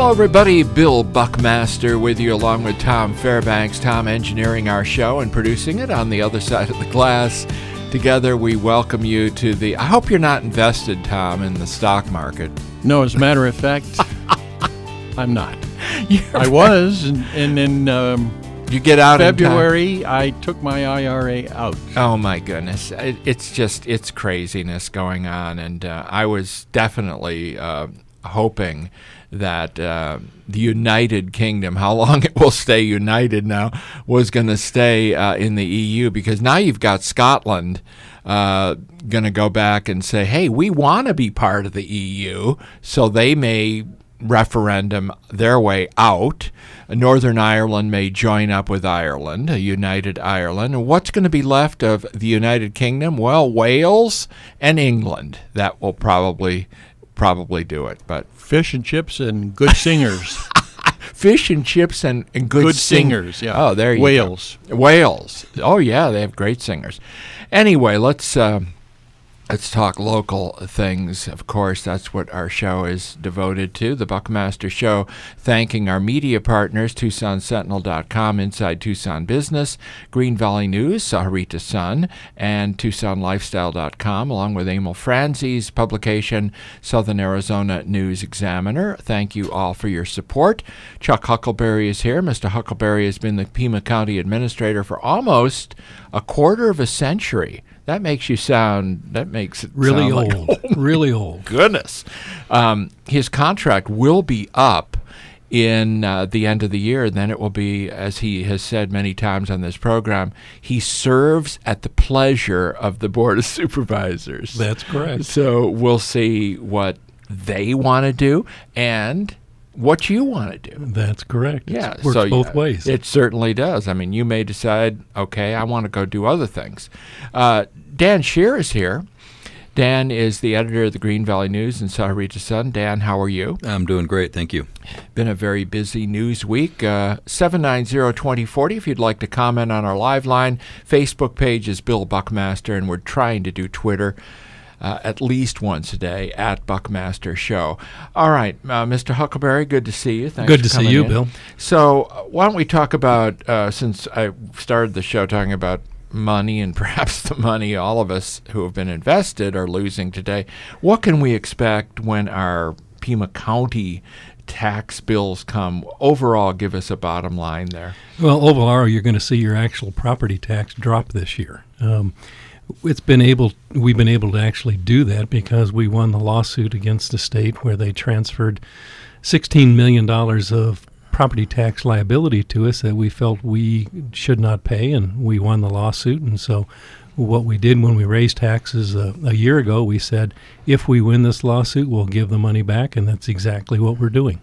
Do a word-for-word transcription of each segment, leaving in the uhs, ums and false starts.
Hello, everybody. Bill Buckmaster with you, along with Tom Fairbanks. Tom engineering our show and producing it on the other side of the glass. Together, we welcome you to the... I hope you're not invested, Tom, in the stock market. No, as a matter of fact, I'm not. You're I was, and, and in um, you get out February, in I took my I R A out. Oh, my goodness. It, it's just, it's craziness going on. And uh, I was definitely uh, hoping that uh, the United Kingdom, how long it will stay united now, was going to stay uh, in the E U, because now you've got Scotland uh, going to go back and say, hey, we want to be part of the E U, so they may referendum their way out. Northern Ireland may join up with Ireland, a united Ireland. And what's going to be left of the United Kingdom? Well, Wales and England. That will probably probably do it. But fish and chips and good singers. Fish and chips and, and good, good sing- singers. Yeah. Oh, there you Wales. go. Wales. Oh, yeah, they have great singers. Anyway, let's uh, let's talk local things. Of course, that's what our show is devoted to, the Buckmaster Show, thanking our media partners, Tucson Sentinel dot com, Inside Tucson Business, Green Valley News, Sahuarita Sun, and Tucson Lifestyle dot com, along with Emil Franzi's publication, Southern Arizona News Examiner. Thank you all for your support. Chuck Huckleberry is here. Mister Huckleberry has been the Pima County Administrator for almost a quarter of a century. That makes you sound, that makes it really sound old, like, oh really old. Goodness. Um, his contract will be up in uh, the end of the year, and then it will be, as he has said many times on this program, he serves at the pleasure of the Board of Supervisors. That's correct. So we'll see what they want to do and what you want to do. That's correct. Yeah, it works so both yeah, ways. It certainly does. I mean, you may decide, okay, I want to go do other things. Uh, Dan Shear is here. Dan is the editor of the Green Valley News and Sahuarita Sun. Dan, how are you? I'm doing great, thank you. Been a very busy news week. Uh, seven nine zero, two zero four zero if you'd like to comment on our live line. Facebook page is Bill Buckmaster, and we're trying to do Twitter Uh, at least once a day, at Buckmaster Show. All right, uh, Mister Huckleberry, good to see you. Thanks good for to see coming you, in. Bill. So uh, why don't we talk about, uh, since I started the show talking about money and perhaps the money all of us who have been invested are losing today, what can we expect when our Pima County tax bills come? Overall, give us a bottom line there. Well, overall, you're going to see your actual property tax drop this year. Um, It's been able, we've been able to actually do that because we won the lawsuit against the state where they transferred sixteen million dollars of property tax liability to us that we felt we should not pay, and we won the lawsuit. And so what we did when we raised taxes uh, a year ago, we said, if we win this lawsuit, we'll give the money back, and that's exactly what we're doing.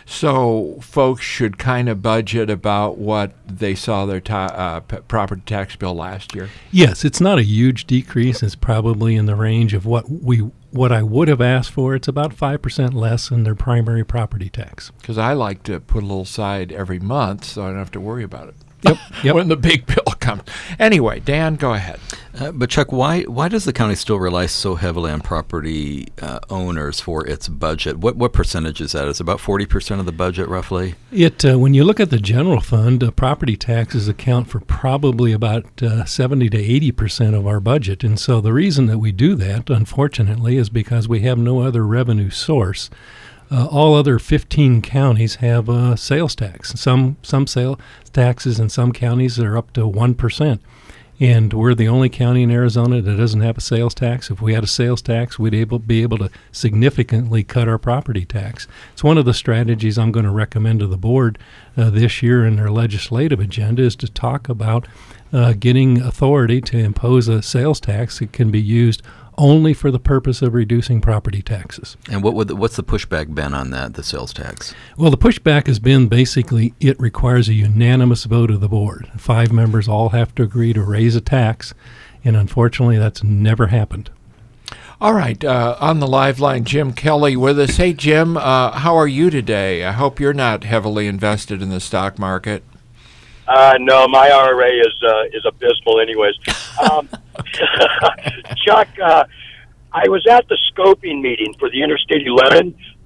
So folks should kind of budget about what they saw their ta- uh, p- property tax bill last year. Yes, it's not a huge decrease. It's probably in the range of what we what I would have asked for. It's about five percent less than their primary property tax. Because I like to put a little aside every month so I don't have to worry about it. Yep, yep. When the big bill comes. Anyway, Dan, go ahead. Uh, but Chuck, why why does the county still rely so heavily on property uh, owners for its budget? What what percentage is that? Is it about forty percent of the budget, roughly? It uh, when you look at the general fund, uh, property taxes account for probably about uh, seventy to eighty percent of our budget. And so the reason that we do that, unfortunately, is because we have no other revenue source. Uh, all other fifteen counties have a sales tax. Some some sales taxes in some counties are up to one percent. And we're the only county in Arizona that doesn't have a sales tax. If we had a sales tax, we'd able, be able to significantly cut our property tax. It's one of the strategies I'm going to recommend to the board uh, this year in their legislative agenda is to talk about uh, getting authority to impose a sales tax that can be used only for the purpose of reducing property taxes. And what would the, what's the pushback been on that, the sales tax? Well, the pushback has been basically it requires a unanimous vote of the board. Five members all have to agree to raise a tax, and unfortunately that's never happened. All right, uh, on the live line, Jim Kelly with us. Hey, Jim, uh, how are you today? I hope you're not heavily invested in the stock market. Uh, no, my I R A is uh, is abysmal anyways. Um, Chuck, uh, I was at the scoping meeting for the Interstate eleven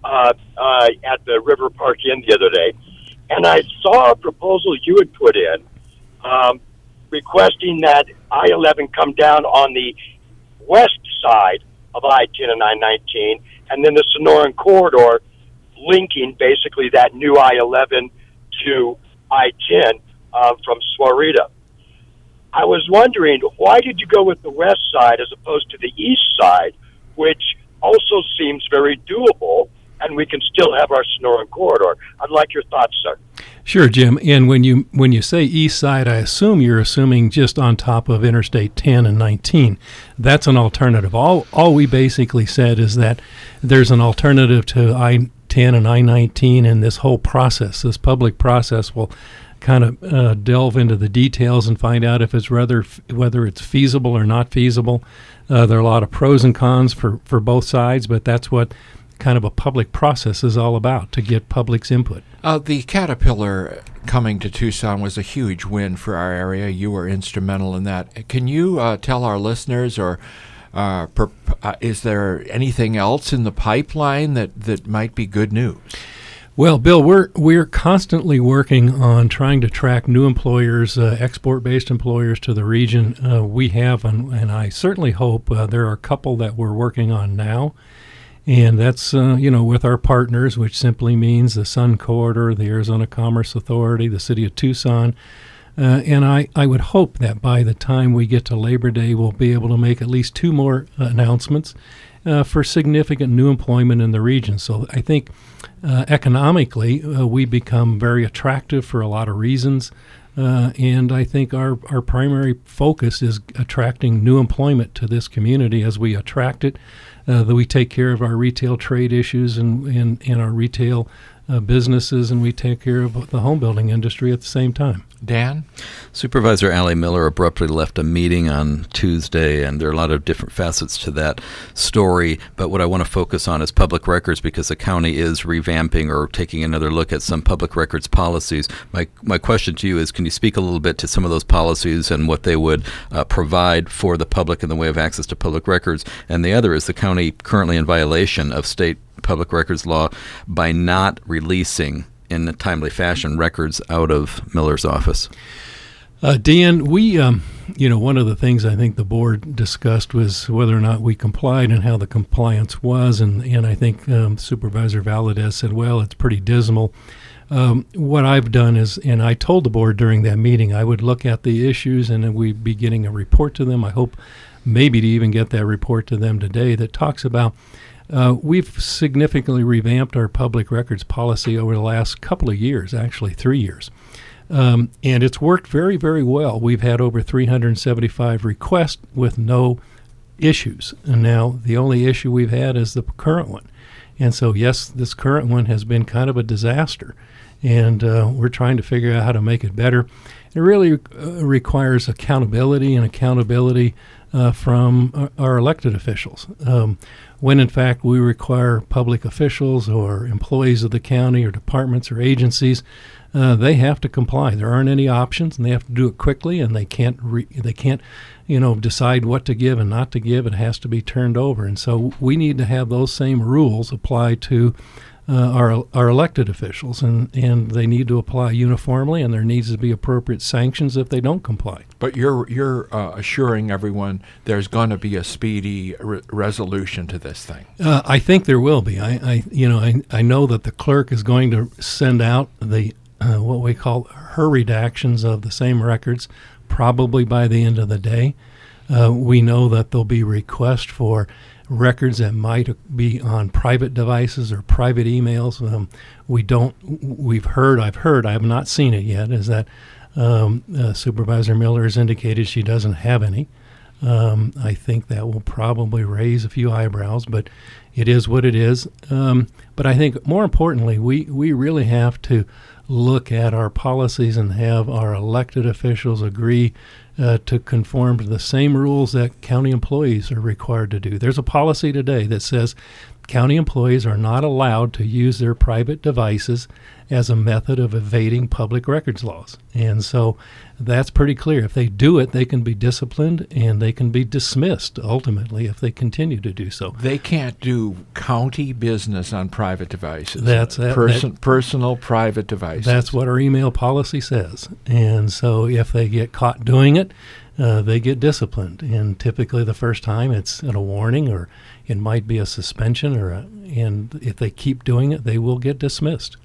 uh, uh, at the River Park Inn the other day, and I saw a proposal you had put in um, requesting that I eleven come down on the west side of I ten and I nineteen, and then the Sonoran Corridor linking basically that new I eleven to I ten uh, from Swarita. I was wondering, why did you go with the west side as opposed to the east side, which also seems very doable, and we can still have our Sonoran Corridor? I'd like your thoughts, sir. Sure, Jim. And when you when you say east side, I assume you're assuming just on top of Interstate ten and nineteen. That's an alternative. All all we basically said is that there's an alternative to I ten and I nineteen, and this whole process, this public process, will kind of uh, delve into the details and find out if it's rather whether it's feasible or not feasible. Uh, there are a lot of pros and cons for, for both sides, but that's what kind of a public process is all about, to get public's input. Uh, the Caterpillar coming to Tucson was a huge win for our area. You were instrumental in that. Can you uh, tell our listeners, or uh, per, uh, is there anything else in the pipeline that, that might be good news? Well, Bill, we're we're constantly working on trying to attract new employers, uh, export-based employers to the region. Uh, we have, and, and I certainly hope uh, there are a couple that we're working on now, and that's uh, you know with our partners, which simply means the Sun Corridor, the Arizona Commerce Authority, the City of Tucson. Uh, and I, I would hope that by the time we get to Labor Day, we'll be able to make at least two more uh, announcements uh, for significant new employment in the region. So I think uh, economically, uh, we become very attractive for a lot of reasons. Uh, and I think our, our primary focus is attracting new employment to this community. As we attract it, uh, that we take care of our retail trade issues and, and, and our retail uh, businesses, and we take care of the home building industry at the same time. Dan? Supervisor Allie Miller abruptly left a meeting on Tuesday, and there are a lot of different facets to that story. But what I want to focus on is public records, because the county is revamping or taking another look at some public records policies. My my question to you is, can you speak a little bit to some of those policies and what they would uh, provide for the public in the way of access to public records? And the other is the county currently in violation of state public records law by not releasing in a timely fashion records out of Miller's office. Uh, Dan, we, um, you know, one of the things I think the board discussed was whether or not we complied and how the compliance was, and, and I think um, Supervisor Valadez said, well, it's pretty dismal. Um, what I've done is, and I told the board during that meeting, I would look at the issues and then we'd be getting a report to them. I hope maybe to even get that report to them today that talks about Uh, we've significantly revamped our public records policy over the last couple of years, actually three years. Um, and it's worked very, very well. We've had over three hundred seventy-five requests with no issues. And now the only issue we've had is the current one. And so, yes, this current one has been kind of a disaster. And uh, we're trying to figure out how to make it better. It really uh, requires accountability and accountability uh, from our, our elected officials. Um, when, in fact, we require public officials or employees of the county or departments or agencies, uh, they have to comply. There aren't any options, and they have to do it quickly, and they can't, re- they can't, you know, decide what to give and not to give. It has to be turned over. And so we need to have those same rules apply to Uh, our our elected officials, and, and they need to apply uniformly, and there needs to be appropriate sanctions if they don't comply. But you're you're uh, assuring everyone there's going to be a speedy re- resolution to this thing. Uh, I think there will be. I, I you know I, I know that the clerk is going to send out the uh, what we call her redactions of the same records probably by the end of the day. Uh, we know that there'll be requests for records that might be on private devices or private emails. Um, we don't, we've heard, I've heard, I have not seen it yet, is that um, uh, Supervisor Miller has indicated she doesn't have any. Um, I think that will probably raise a few eyebrows, but it is what it is. Um, but I think more importantly, we, we really have to look at our policies and have our elected officials agree uh, to conform to the same rules that county employees are required to do. There's a policy today that says county employees are not allowed to use their private devices as a method of evading public records laws. And so that's pretty clear. If they do it, they can be disciplined and they can be dismissed ultimately if they continue to do so. They can't do county business on private devices. That's that, Person, that, personal private devices. That's what our email policy says. And so if they get caught doing it, uh, they get disciplined. And typically the first time it's a warning, or it might be a suspension, or a, and if they keep doing it, they will get dismissed.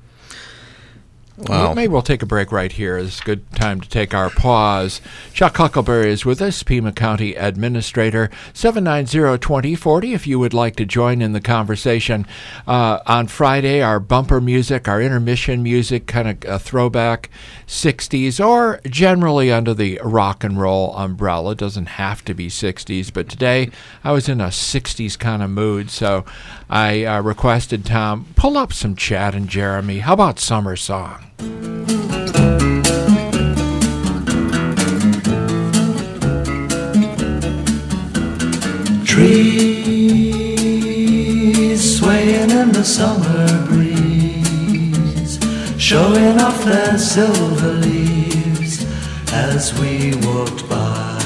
Wow. Well, maybe we'll take a break right here. It's a good time to take our pause. Chuck Huckleberry is with us, Pima County Administrator. seven nine zero, two zero four zero if you would like to join in the conversation. Uh, on Friday, our bumper music, our intermission music, kind of a throwback sixties, or generally under the rock and roll umbrella. It doesn't have to be sixties, but today I was in a sixties kind of mood, so I uh, requested Tom, pull up some Chad and Jeremy. How about Summer Song? Trees swaying in the summer breeze, showing off their silver leaves as we walked by.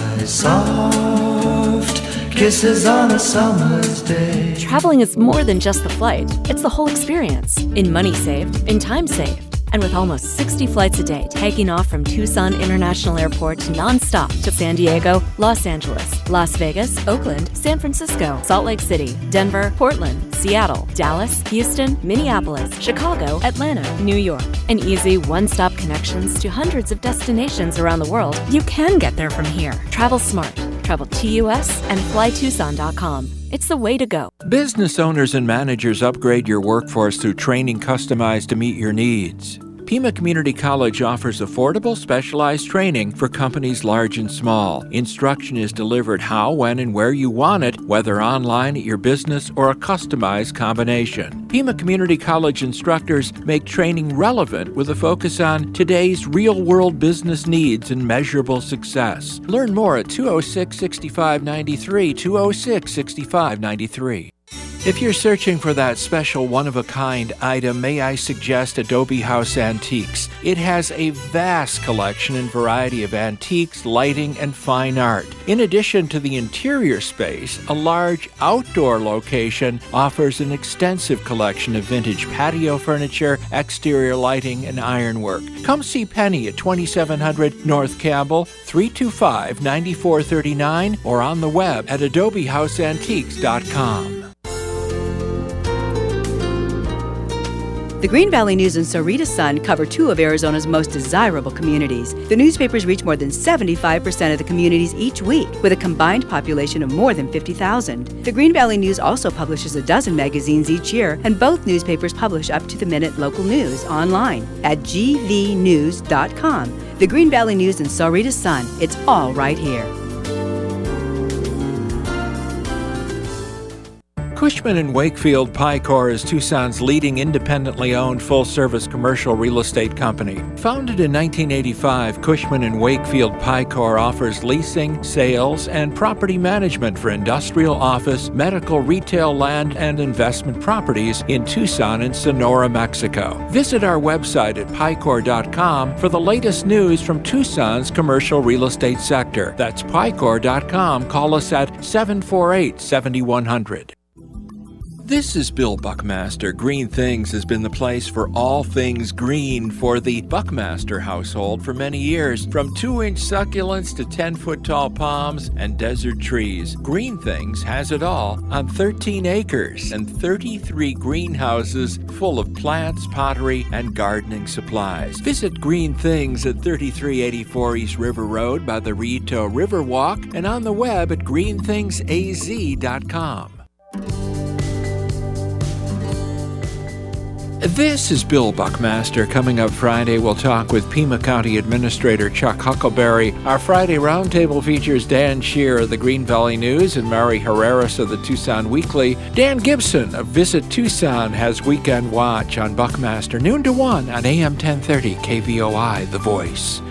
Soft kisses on a summer's day. Traveling is more than just the flight. It's the whole experience, in money saved, in time saved. And with almost sixty flights a day taking off from Tucson International Airport nonstop to San Diego, Los Angeles, Las Vegas, Oakland, San Francisco, Salt Lake City, Denver, Portland, Seattle, Dallas, Houston, Minneapolis, Chicago, Atlanta, New York, and easy one-stop connections to hundreds of destinations around the world, you can get there from here. Travel smart. Travel T U S and fly tucson dot com. It's the way to go. Business owners and managers, upgrade your workforce through training customized to meet your needs. Pima Community College offers affordable, specialized training for companies large and small. Instruction is delivered how, when, and where you want it, whether online at your business or a customized combination. Pima Community College instructors make training relevant with a focus on today's real-world business needs and measurable success. Learn more at two oh six, six five nine three, two oh six, six five nine three. If you're searching for that special one-of-a-kind item, may I suggest Adobe House Antiques. It has a vast collection and variety of antiques, lighting, and fine art. In addition to the interior space, a large outdoor location offers an extensive collection of vintage patio furniture, exterior lighting, and ironwork. Come see Penny at twenty-seven hundred North Campbell, three two five, nine four three nine, or on the web at adobe house antiques dot com. The Green Valley News and Sahuarita Sun cover two of Arizona's most desirable communities. The newspapers reach more than seventy-five percent of the communities each week, with a combined population of more than fifty thousand. The Green Valley News also publishes a dozen magazines each year, and both newspapers publish up-to-the-minute local news online at g v news dot com. The Green Valley News and Sahuarita Sun, it's all right here. Cushman and Wakefield Picor is Tucson's leading independently owned full-service commercial real estate company. Founded in nineteen eighty-five, Cushman and Wakefield Picor offers leasing, sales, and property management for industrial, office, medical, retail, land, and investment properties in Tucson and Sonora, Mexico. Visit our website at picor dot com for the latest news from Tucson's commercial real estate sector. That's picor dot com. Call us at seven four eight, seven one zero zero. This is Bill Buckmaster. Green Things has been the place for all things green for the Buckmaster household for many years. From two-inch succulents to ten-foot-tall palms and desert trees, Green Things has it all on thirteen acres and thirty-three greenhouses full of plants, pottery, and gardening supplies. Visit Green Things at thirty-three eighty-four East River Road by the Rito Riverwalk and on the web at green things a z dot com. This is Bill Buckmaster. Coming up Friday, we'll talk with Pima County Administrator Chuck Huckleberry. Our Friday roundtable features Dan Shear of the Green Valley News and Mary Herreras of the Tucson Weekly. Dan Gibson of Visit Tucson has Weekend Watch on Buckmaster, noon to one on A M ten thirty K V O I, The Voice.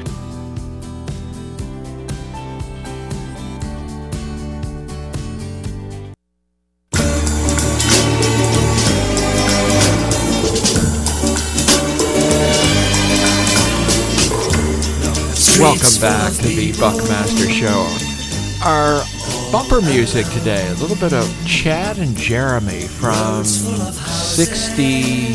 back to the Buckmaster Show. Our bumper music today, a little bit of Chad and Jeremy from sixty-eight,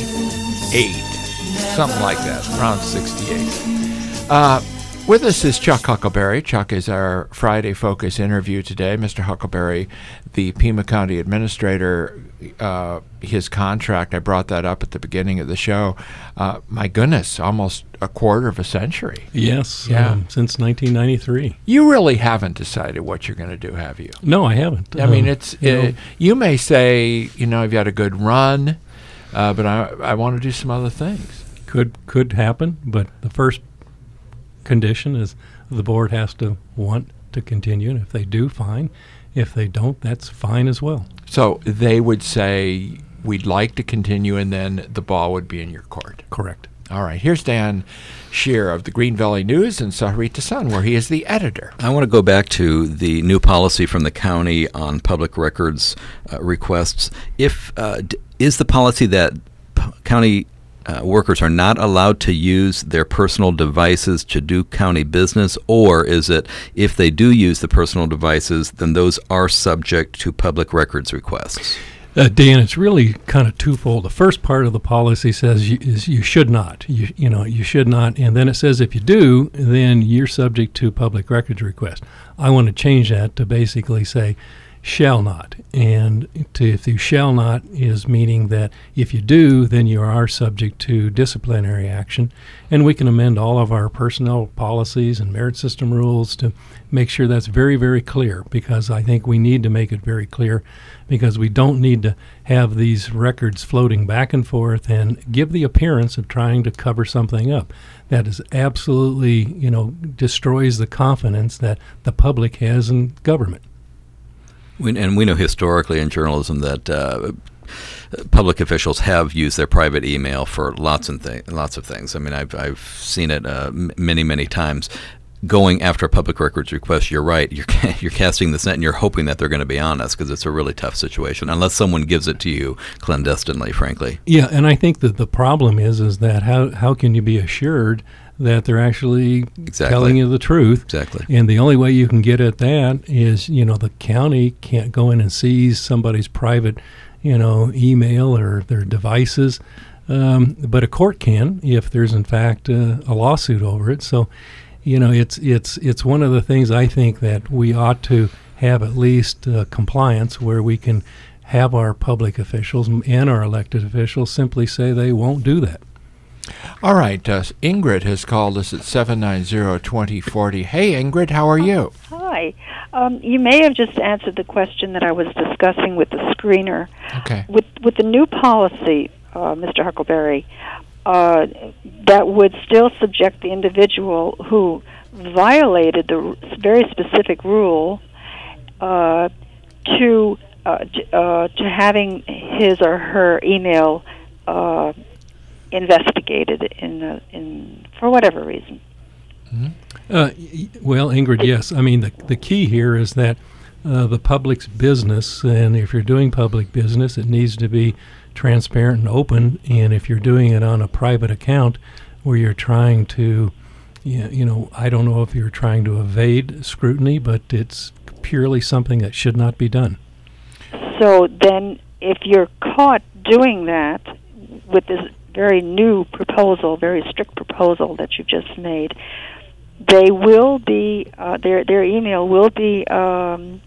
something like that, around sixty-eight. Uh, with us is Chuck Huckleberry. Chuck is our Friday Focus interview today. Mister Huckleberry, the Pima County Administrator, uh, his contract, I brought that up at the beginning of the show. Uh, my goodness, almost a quarter of a century. Yes, Yeah. um, since nineteen ninety-three. You really haven't decided what you're going to do, have you? No, I haven't. I mean, Um, it's you uh, know, you may say, you know, I've had a good run, uh, but I I want to do some other things. could could happen, but the first condition is the board has to want to continue, and if they do, fine. If they don't, that's fine as well. So they would say, we'd like to continue, and then the ball would be in your court. Correct. All right, here's Dan Shear of the Green Valley News and Sahuarita Sun, where he is the editor. I want to go back to the new policy from the county on public records uh, requests. If uh, d- is the policy that p- county uh, workers are not allowed to use their personal devices to do county business, or is it if they do use the personal devices, then those are subject to public records requests? Uh, Dan, it's really kind of twofold. The first part of the policy says you, is you should not. You you know you should not, and then it says if you do, then you're subject to public records request. I want to change that to basically say shall not, and to if you shall not is meaning that if you do, then you are subject to disciplinary action, and we can amend all of our personnel policies and merit system rules to make sure that's very, very clear, because I think we need to make it very clear, because we don't need to have these records floating back and forth and give the appearance of trying to cover something up. That is absolutely, you know, destroys the confidence that the public has in government. We, and we know historically in journalism that uh, public officials have used their private email for lots and th- lots of things. I mean, I've I've seen it uh, m- many many times. Going after a public records request, you're right. You're ca- you're casting this net, and you're hoping that they're going to be honest, because it's a really tough situation, unless someone gives it to you clandestinely, frankly. Yeah, and I think that the problem is is that how how can you be assured that they're actually Exactly. telling you the truth? Exactly. And the only way you can get at that is, you know, the county can't go in and seize somebody's private, you know, email or their devices, um, but a court can if there's in fact uh, a lawsuit over it. So, you know, it's it's it's one of the things I think that we ought to have at least uh, compliance where we can have our public officials and our elected officials simply say they won't do that. All right, uh, Ingrid has called us at seven nine zero, two zero four zero. Hey, Ingrid, how are you? Hi. Um, you may have just answered the question that I was discussing with the screener. Okay. With with the new policy, uh, Mister Huckleberry, uh, that would still subject the individual who violated the r- very specific rule uh, to uh, j- uh, to having his or her email uh, investigated in uh, in for whatever reason. Mm-hmm. Uh, y- well, Ingrid, yes. I mean, the the key here is that uh, the public's business, and if you're doing public business, it needs to be transparent and open. And if you're doing it on a private account where you're trying to, you you know, I don't know if you're trying to evade scrutiny, but it's purely something that should not be done. So then, if you're caught doing that with this very new proposal, very strict proposal that you've just made, they will be uh, their their email will be um,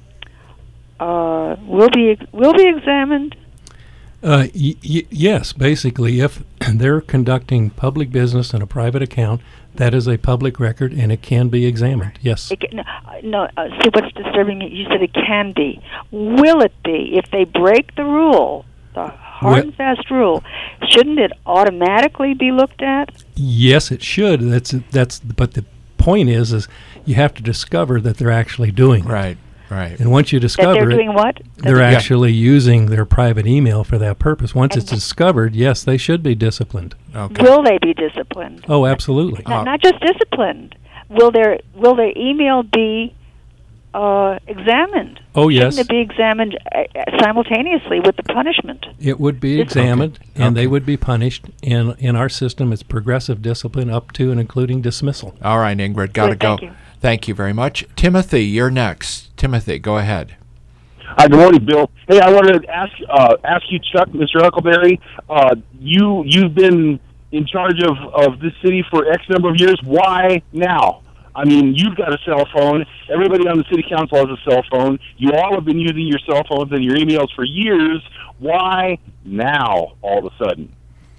uh, will be will be examined. Uh, y- y- yes, basically, if they're conducting public business in a private account, that is a public record and it can be examined. Yes. It can, no, no uh, see what's disturbing me? You said it can be. Will it be if they break the rule? The hard Well- and fast rule, shouldn't it automatically be looked at? Yes, it should. That's that's. But the point is, is you have to discover that they're actually doing it. Right, right. And once you That discover they're it, doing what? they're Yeah. actually using their private email for that purpose. Once And- it's discovered, yes, they should be disciplined. Okay. Will they be disciplined? Oh, absolutely. Uh, Not, not just disciplined. Will their will their email be uh, examined? Oh, yes. Shouldn't it be examined uh, simultaneously with the punishment? It would be It's- examined, Okay. and they Okay. would be punished. And in our system, it's progressive discipline up to and including dismissal. All right, Ingrid, got to Good, go. thank you. Thank you very much. Timothy, you're next. Timothy, go ahead. Hi, good morning, Bill. Hey, I wanted to ask uh, ask you, Chuck, Mister Huckleberry. Uh, you you've been in charge of, of this city for X number of years. Why now? I mean, you've got a cell phone. Everybody on the city council has a cell phone. You all have been using your cell phones and your emails for years. Why now, all of a sudden?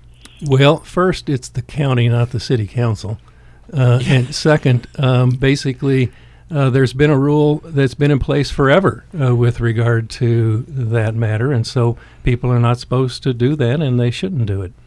Well, first, it's the county, not the city council. Uh, and second, um, basically, uh, there's been a rule that's been in place forever uh, with regard to that matter. And so people are not supposed to do that, and they shouldn't do it.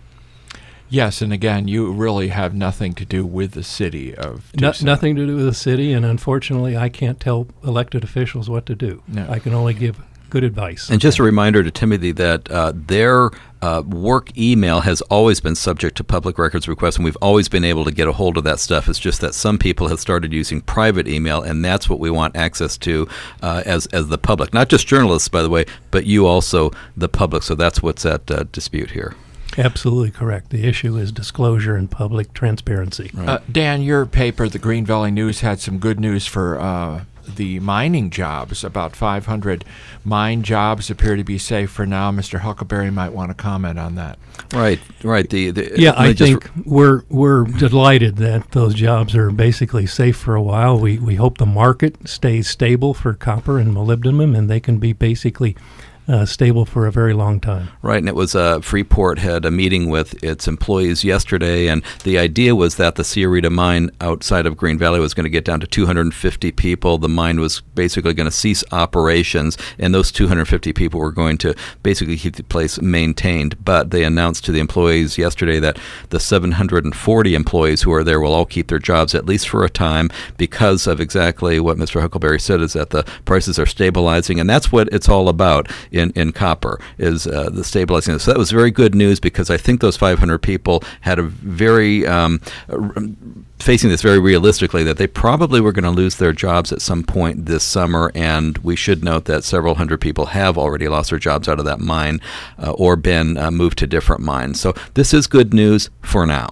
Yes, and again, you really have nothing to do with the city of No, Tucson. nothing to do with the city, and unfortunately, I can't tell elected officials what to do. No. I can only give good advice. And just a reminder to Timothy that uh, their uh, work email has always been subject to public records requests, and we've always been able to get a hold of that stuff. It's just that some people have started using private email, and that's what we want access to uh, as as the public. Not just journalists, by the way, but you also, the public. So that's what's at uh, dispute here. Absolutely correct. The issue is disclosure and public transparency. Right. Uh, Dan, your paper, the Green Valley News, had some good news for uh, the mining jobs. About five hundred mine jobs appear to be safe for now. Mister Huckleberry might want to comment on that. Right, right. The, the yeah, I think r- we're we're delighted that those jobs are basically safe for a while. We we hope the market stays stable for copper and molybdenum, and they can be basically Uh, stable for a very long time. Right, and it was uh, Freeport had a meeting with its employees yesterday, and the idea was that the Sierrita mine outside of Green Valley was going to get down to two hundred fifty people. The mine was basically going to cease operations, and those two hundred fifty people were going to basically keep the place maintained. But they announced to the employees yesterday that the seven hundred forty employees who are there will all keep their jobs at least for a time because of exactly what Mister Huckleberry said, is that the prices are stabilizing, and that's what it's all about. In, in copper is uh, the stabilizing. So that was very good news, because I think those five hundred people had a very, um, r- facing this very realistically, that they probably were going to lose their jobs at some point this summer, and we should note that several hundred people have already lost their jobs out of that mine uh, or been uh, moved to different mines. So this is good news for now.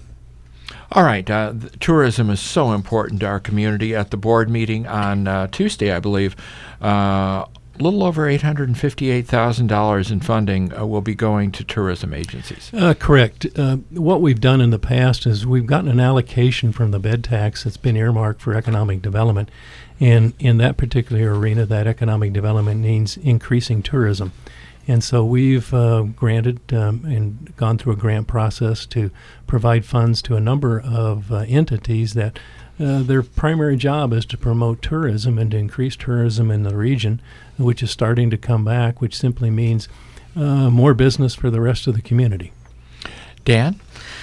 All right. Uh, th- tourism is so important to our community. At the board meeting on uh, Tuesday, I believe, uh, a little over eight hundred fifty-eight thousand dollars in funding uh, will be going to tourism agencies. Uh, correct. Uh, what we've done in the past is we've gotten an allocation from the bed tax that's been earmarked for economic development. And in that particular arena, that economic development means increasing tourism. And so we've uh, granted um, and gone through a grant process to provide funds to a number of uh, entities that Uh, their primary job is to promote tourism and to increase tourism in the region, which is starting to come back, which simply means uh, more business for the rest of the community. Dan?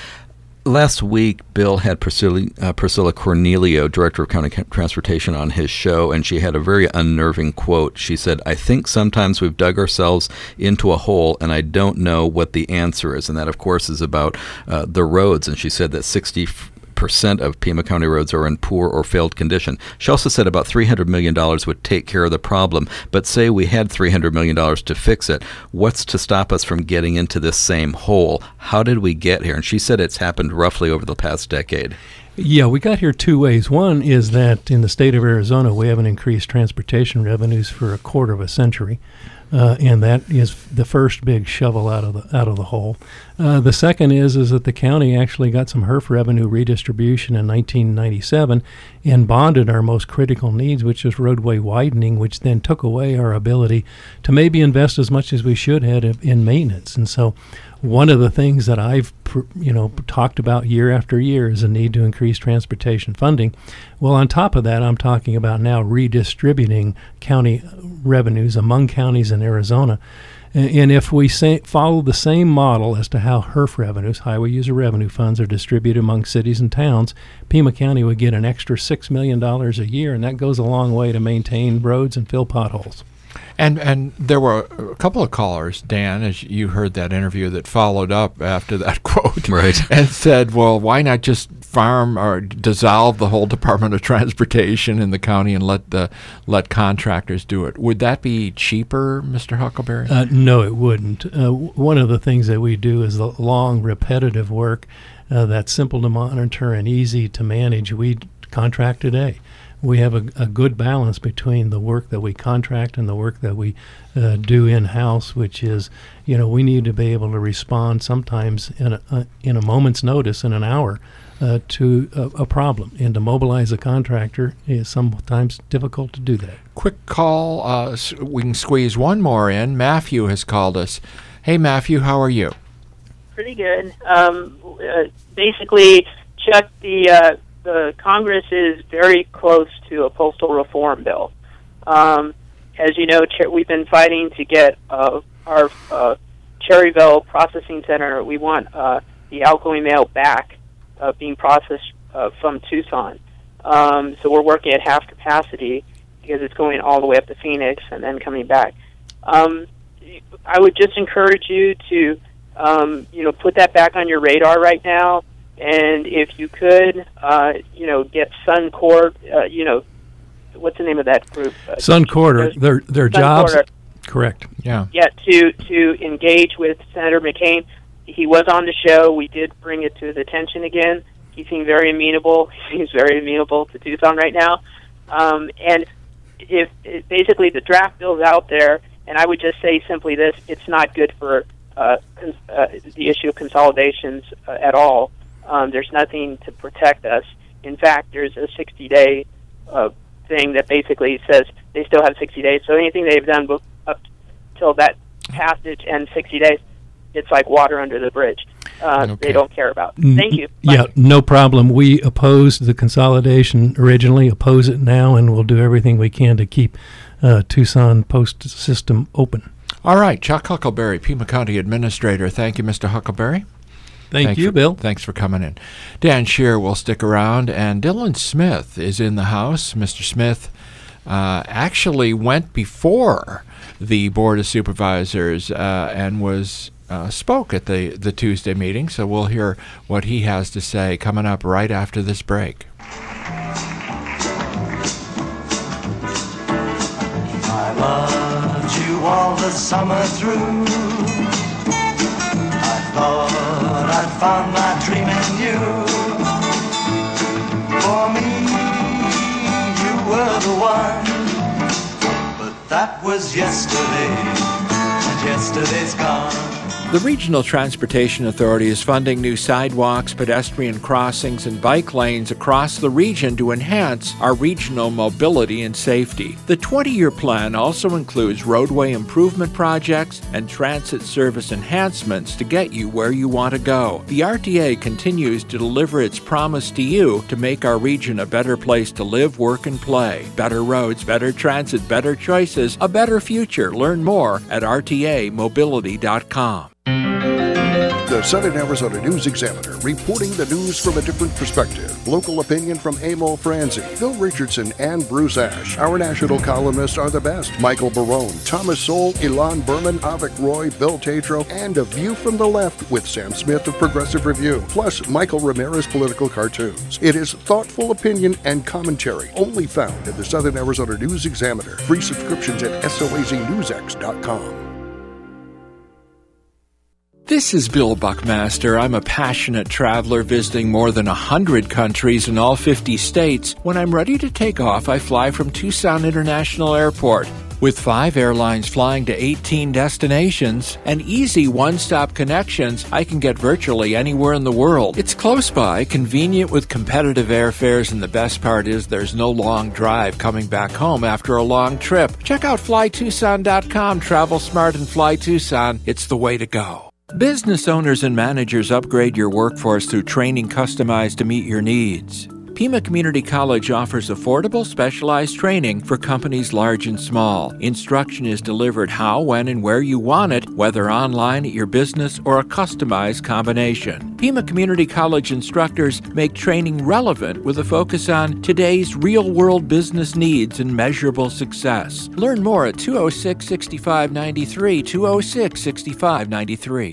Last week, Bill had Priscilla, uh, Priscilla Cornelio, Director of County Transportation, on his show, and she had a very unnerving quote. She said, "I think sometimes we've dug ourselves into a hole, and I don't know what the answer is." And that, of course, is about uh, the roads. And she said that sixty percent of Pima County roads are in poor or failed condition. She also said about three hundred million dollars would take care of the problem. But say we had three hundred million dollars to fix it. What's to stop us from getting into this same hole? How did we get here? And she said it's happened roughly over the past decade. Yeah, we got here two ways. One is that in the state of Arizona, we haven't increased transportation revenues for a quarter of a century. Uh, and that is the first big shovel out of the out of the hole. Uh, the second is is that the county actually got some H E R F revenue redistribution in nineteen ninety-seven and bonded our most critical needs, which is roadway widening, which then took away our ability to maybe invest as much as we should have in maintenance. And so one of the things that I've you know talked about year after year is a need to increase transportation funding. Well, on top of that, I'm talking about now redistributing county revenues among counties in Arizona. And if we say, follow the same model as to how H E R F revenues, highway user revenue funds, are distributed among cities and towns, Pima County would get an extra six million dollars a year, and that goes a long way to maintain roads and fill potholes. And and there were a couple of callers, Dan, as you heard that interview, that followed up after that quote, right, and said, well, why not just farm or dissolve the whole Department of Transportation in the county and let the let contractors do it? Would that be cheaper, Mister Huckleberry? Uh, no, it wouldn't. Uh, w- one of the things that we do is the long, repetitive work uh, that's simple to monitor and easy to manage. We contract today. we have a, a good balance between the work that we contract and the work that we uh, do in-house, which is, you know, we need to be able to respond sometimes in a, uh, in a moment's notice, in an hour, uh, to a, a problem. And to mobilize a contractor is sometimes difficult to do that. Quick call. Uh, we can squeeze one more in. Matthew has called us. Hey, Matthew, how are you? Pretty good. Um, uh, basically, Chuck, the uh, the Congress is very close to a postal reform bill. Um, as you know, ch- we've been fighting to get uh, our uh, Cherryville processing center. We want uh, the outgoing mail back, uh, being processed uh, from Tucson. Um, so we're working at half capacity because it's going all the way up to Phoenix and then coming back. Um, I would just encourage you to, um, you know, put that back on your radar right now. And if you could, uh, you know, get Suncor, uh, you know, what's the name of that group? Uh, Suncor, their their jobs, correct? Yeah. Yeah, to to engage with Senator McCain. He was on the show. We did bring it to his attention again. He seemed very amenable. He seems very amenable to Tucson right now. Um, and if, if basically the draft bill's out there, and I would just say simply this: it's not good for uh, cons- uh, the issue of consolidations uh, at all. Um, there's nothing to protect us. In fact, there's a sixty-day uh, thing that basically says they still have sixty days. So anything they've done up till that passage and sixty days, it's like water under the bridge. Uh, okay. They don't care about. Thank you. Bye. Yeah, no problem. We opposed the consolidation originally, oppose it now, and we'll do everything we can to keep uh, Tucson Post System open. All right, Chuck Huckleberry, Pima County Administrator. Thank you, Mister Huckleberry. Thank thanks you, for, Bill. Thanks for coming in. Dan Shear will stick around, and Dylan Smith is in the house. Mister Smith uh, actually went before the Board of Supervisors uh, and was uh, spoke at the, the Tuesday meeting, so we'll hear what he has to say coming up right after this break. I loved you all the summer through. Thought I'd found my dream in you. For me, you were the one. But that was yesterday, and yesterday's gone. The Regional Transportation Authority is funding new sidewalks, pedestrian crossings, and bike lanes across the region to enhance our regional mobility and safety. The twenty-year plan also includes roadway improvement projects and transit service enhancements to get you where you want to go. The R T A continues to deliver its promise to you to make our region a better place to live, work, and play. Better roads, better transit, better choices, a better future. Learn more at R T A mobility dot com. The Southern Arizona News Examiner, reporting the news from a different perspective. Local opinion from Emil Franzi, Bill Richardson, and Bruce Ash. Our national columnists are the best. Michael Barone, Thomas Sowell, Elon Berman, Avik Roy, Bill Tatro, and A View from the Left with Sam Smith of Progressive Review, plus Michael Ramirez political cartoons. It is thoughtful opinion and commentary, only found in the Southern Arizona News Examiner. Free subscriptions at S O A Z news X dot com. This is Bill Buckmaster. I'm a passionate traveler visiting more than one hundred countries in all fifty states. When I'm ready to take off, I fly from Tucson International Airport. With five airlines flying to eighteen destinations and easy one-stop connections, I can get virtually anywhere in the world. It's close by, convenient with competitive airfares, and the best part is there's no long drive coming back home after a long trip. Check out fly tucson dot com. Travel smart and fly Tucson. It's the way to go. Business owners and managers upgrade your workforce through training customized to meet your needs. Pima Community College offers affordable, specialized training for companies large and small. Instruction is delivered how, when, and where you want it, whether online at your business or a customized combination. Pima Community College instructors make training relevant with a focus on today's real-world business needs and measurable success. Learn more at two oh six, six five nine three, two oh six, six five nine three.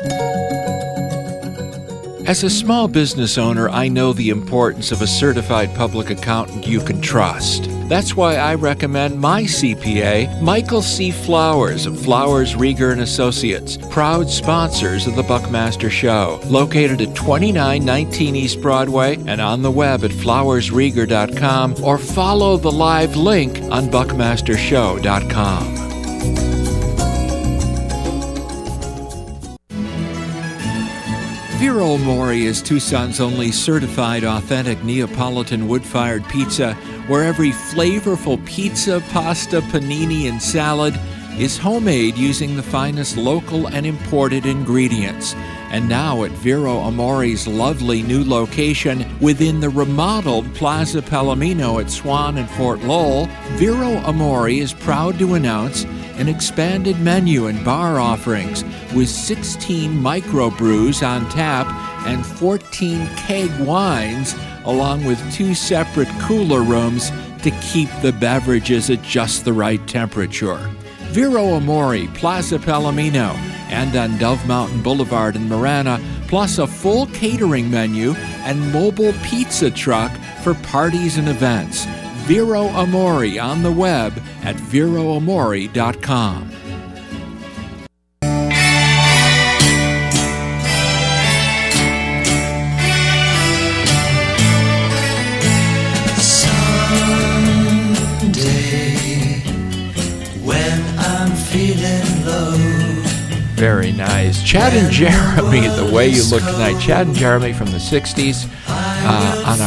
As a small business owner, I know the importance of a certified public accountant you can trust. That's why I recommend my C P A, Michael C. Flowers of Flowers, Rieger and Associates, proud sponsors of the Buckmaster Show, located at twenty-nine nineteen East Broadway and on the web at flowers rieger dot com, or follow the live link on buckmaster show dot com. Vero Mori is Tucson's only certified authentic Neapolitan wood-fired pizza, where every flavorful pizza, pasta, panini, and salad is homemade using the finest local and imported ingredients. And now at Vero Amori's lovely new location within the remodeled Plaza Palomino at Swan and Fort Lowell, Vero Amori is proud to announce an expanded menu and bar offerings with sixteen microbrews on tap and fourteen keg wines, along with two separate cooler rooms to keep the beverages at just the right temperature. Vero Amori, Plaza Palomino, and on Dove Mountain Boulevard in Marana, plus a full catering menu and mobile pizza truck for parties and events. Vero Amori on the web at vero amori dot com. Very nice. Chad and Jeremy, the way you look tonight. Chad and Jeremy from the sixties uh, on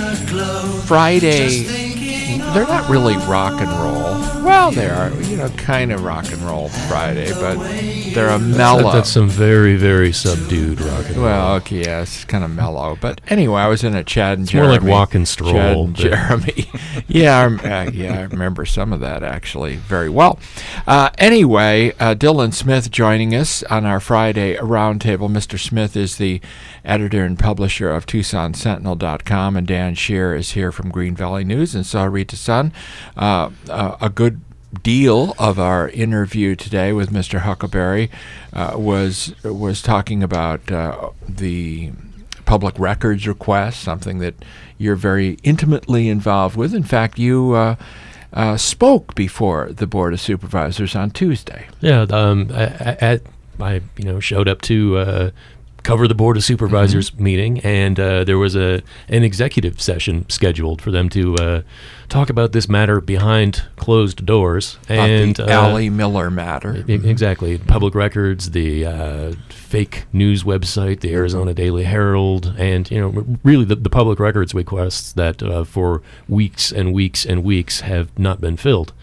our Friday. They're not really rock and roll. Well, they are, you know, kind of rock and roll Friday, but they're a mellow. That's some very, very subdued rock and roll. Well, okay, yeah, it's kind of mellow. But anyway, I was in a Chad and it's Jeremy. More like walk and stroll. Chad and Jeremy. yeah, I'm, uh, yeah, I remember some of that actually very well. Uh, anyway, uh, Dylan Smith joining us on our Friday roundtable. Mister Smith is the editor and publisher of Tucson Sentinel dot com, and Dan Shear is here from Green Valley News and Sahuarita Sun. Uh, uh, a good deal of our interview today with Mister Huckleberry uh, was was talking about uh, the public records request, something that you're very intimately involved with. In fact, you uh, uh, spoke before the Board of Supervisors on Tuesday. Yeah, um, I, I, I you know showed up to uh, cover the Board of Supervisors mm-hmm. meeting, and uh, there was a an executive session scheduled for them to uh, talk about this matter behind closed doors. And the uh, Allie Miller matter. I- exactly. Public records, the uh, fake news website, the Arizona Daily Herald, and you know, really the, the public records requests that uh, for weeks and weeks and weeks have not been filled.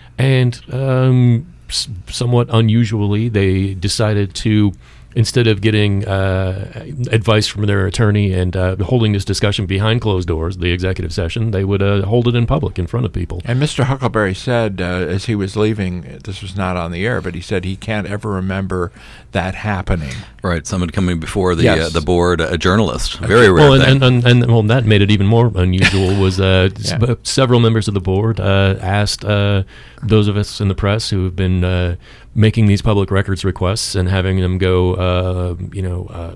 And um, s- somewhat unusually, they decided to, instead of getting uh, advice from their attorney and uh, holding this discussion behind closed doors, the executive session, they would uh, hold it in public in front of people. And Mister Huckleberry said, uh, as he was leaving, this was not on the air, but he said he can't ever remember that happening. Right, someone coming before the Yes. uh, the board, a journalist, very rare Well, and, thing. and, and, and well, that made it even more unusual. Was uh, Yeah. s- several members of the board uh, asked uh, those of us in the press who have been uh, making these public records requests and having them go, uh, you know, uh,